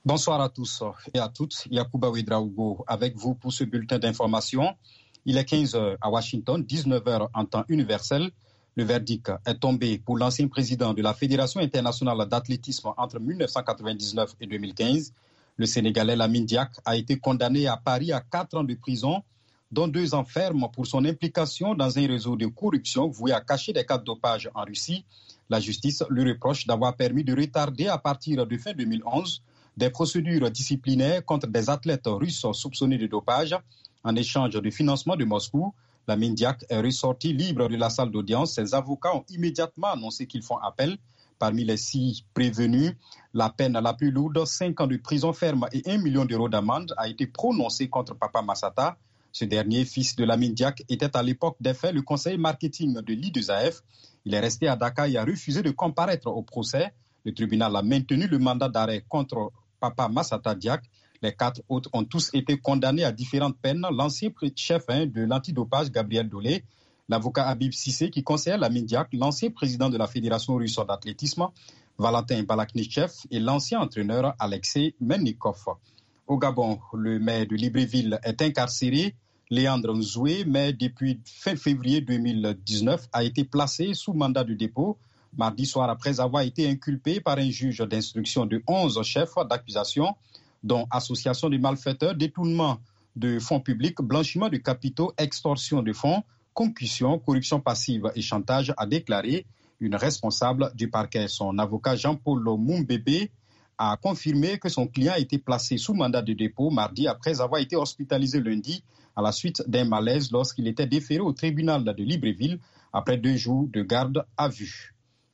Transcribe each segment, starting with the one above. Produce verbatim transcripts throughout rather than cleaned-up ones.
Bonsoir à tous et à toutes. Yacouba Ouedraogo avec vous pour ce bulletin d'information. Il est quinze heures à Washington, dix-neuf heures en temps universel. Le verdict est tombé pour l'ancien président de la Fédération internationale d'athlétisme entre mille neuf cent quatre-vingt-dix-neuf et deux mille quinze. Le Sénégalais Lamine Diack a été condamné à Paris à quatre ans de prison, dont deux ans ferme pour son implication dans un réseau de corruption voué à cacher des cas de dopage en Russie. La justice lui reproche d'avoir permis de retarder à partir de fin deux mille onze des procédures disciplinaires contre des athlètes russes soupçonnés de dopage. En échange de financement de Moscou, Lamine Diack est ressorti libre de la salle d'audience. Ses avocats ont immédiatement annoncé qu'ils font appel. Parmi les six prévenus, la peine la plus lourde, cinq ans de prison ferme et un million d'euros d'amende, a été prononcée contre Papa Massata. Ce dernier, fils de Lamine Diack, était à l'époque des faits le conseiller marketing de l'I deux A F. Il est resté à Dakar et a refusé de comparaître au procès. Le tribunal a maintenu le mandat d'arrêt contre Papa Massata Diack. Les quatre autres ont tous été condamnés à différentes peines. L'ancien chef hein, de l'antidopage, Gabriel Dolé, l'avocat Habib Sissé, qui conseillait Lamine Diack, l'ancien président de la Fédération russe d'athlétisme, Valentin Balaknichev, et l'ancien entraîneur Alexei Melnikov. Au Gabon, le maire de Libreville est incarcéré. Léandre Nzoué, maire depuis fin février deux mille dix-neuf, a été placé sous mandat de dépôt mardi soir après avoir été inculpé par un juge d'instruction de onze chefs d'accusation, dont association de malfaiteurs, détournement de fonds publics, blanchiment de capitaux, extorsion de fonds, concussion, corruption passive et chantage, a déclaré une responsable du parquet. Son avocat Jean-Paul Moumbébé a confirmé que son client a été placé sous mandat de dépôt mardi après avoir été hospitalisé lundi à la suite d'un malaise lorsqu'il était déféré au tribunal de Libreville après deux jours de garde à vue.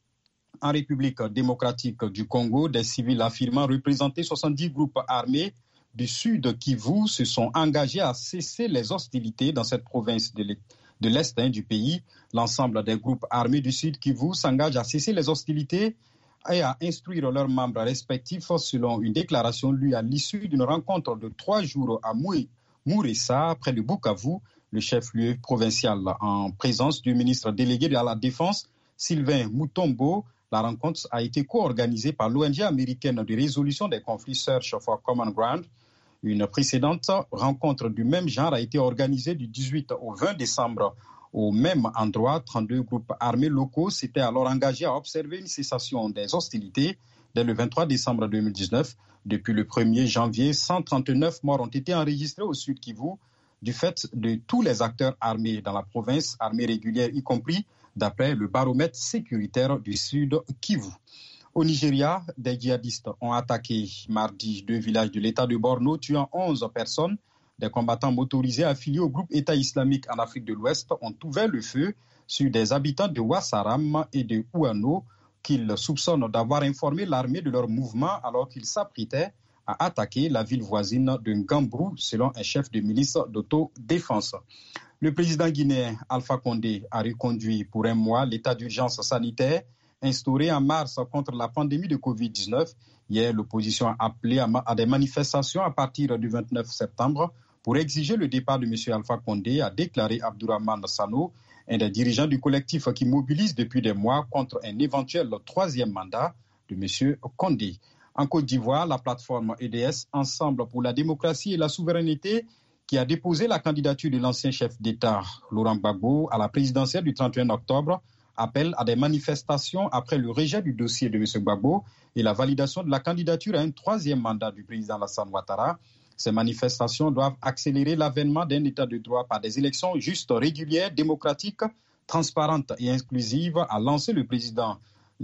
En République démocratique du Congo, des civils affirmant représenter soixante-dix groupes armés du sud Kivu se sont engagés à cesser les hostilités dans cette province de l'Est hein, du pays. L'ensemble des groupes armés du sud Kivu s'engagent à cesser les hostilités et à instruire leurs membres respectifs selon une déclaration lue à l'issue d'une rencontre de trois jours à Mouressa, près de Bukavu, le chef-lieu provincial, en présence du ministre délégué de la Défense, Sylvain Mutombo. La rencontre a été co-organisée par l'O N G américaine de résolution des conflits Search for Common Ground. Une précédente rencontre du même genre a été organisée du dix-huit au vingt décembre au même endroit. trente-deux groupes armés locaux s'étaient alors engagés à observer une cessation des hostilités dès le vingt-trois décembre deux mille dix-neuf. Depuis le premier janvier, cent trente-neuf morts ont été enregistrés au sud Kivu du fait de tous les acteurs armés dans la province, armés régulières y compris, d'après le baromètre sécuritaire du sud Kivu. Au Nigeria, des djihadistes ont attaqué mardi deux villages de l'État de Borno, tuant onze personnes. Des combattants motorisés affiliés au groupe État islamique en Afrique de l'Ouest ont ouvert le feu sur des habitants de Wassaram et de Ouano qu'ils soupçonnent d'avoir informé l'armée de leur mouvement alors qu'ils s'apprêtaient à attaquer la ville voisine de Ngambrou, selon un chef de milice d'autodéfense. Le président guinéen Alpha Condé a reconduit pour un mois l'état d'urgence sanitaire instauré en mars contre la pandémie de covid dix-neuf. Hier, l'opposition a appelé à des manifestations à partir du vingt-neuf septembre pour exiger le départ de M. Alpha Condé, a déclaré Abdourahmane Sano, un des dirigeants du collectif qui mobilise depuis des mois contre un éventuel troisième mandat de M. Condé. En Côte d'Ivoire, la plateforme E D S, Ensemble pour la démocratie et la souveraineté, qui a déposé la candidature de l'ancien chef d'État, Laurent Gbagbo, à la présidentielle du trente et un octobre, appelle à des manifestations après le rejet du dossier de M. Gbagbo et la validation de la candidature à un troisième mandat du président Alassane Ouattara. Ces manifestations doivent accélérer l'avènement d'un État de droit par des élections justes, régulières, démocratiques, transparentes et inclusives, a lancé le président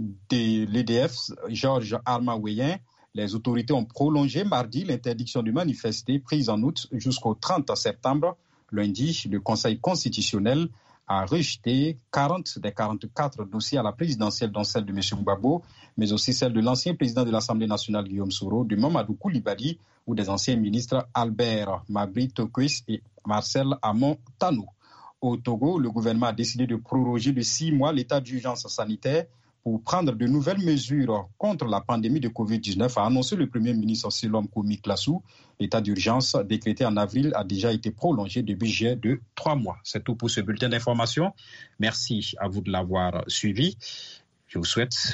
de l'E D F, Georges Arma-Weyen. Les autorités ont prolongé mardi l'interdiction de manifester prise en août jusqu'au trente septembre. Lundi, le Conseil constitutionnel a rejeté quarante des quarante-quatre dossiers à la présidentielle, dont celle de M. Gbagbo, mais aussi celle de l'ancien président de l'Assemblée nationale, Guillaume Soro, de Mamadou Koulibaly ou des anciens ministres Albert Mabri Tokwis et Marcel Amon Tanou. Au Togo, le gouvernement a décidé de proroger de six mois l'état d'urgence sanitaire pour prendre de nouvelles mesures contre la pandémie de covid dix-neuf, a annoncé le Premier ministre Selom Komi Klassou. L'état d'urgence décrété en avril a déjà été prolongé de budget de trois mois. C'est tout pour ce bulletin d'information. Merci à vous de l'avoir suivi. Je vous souhaite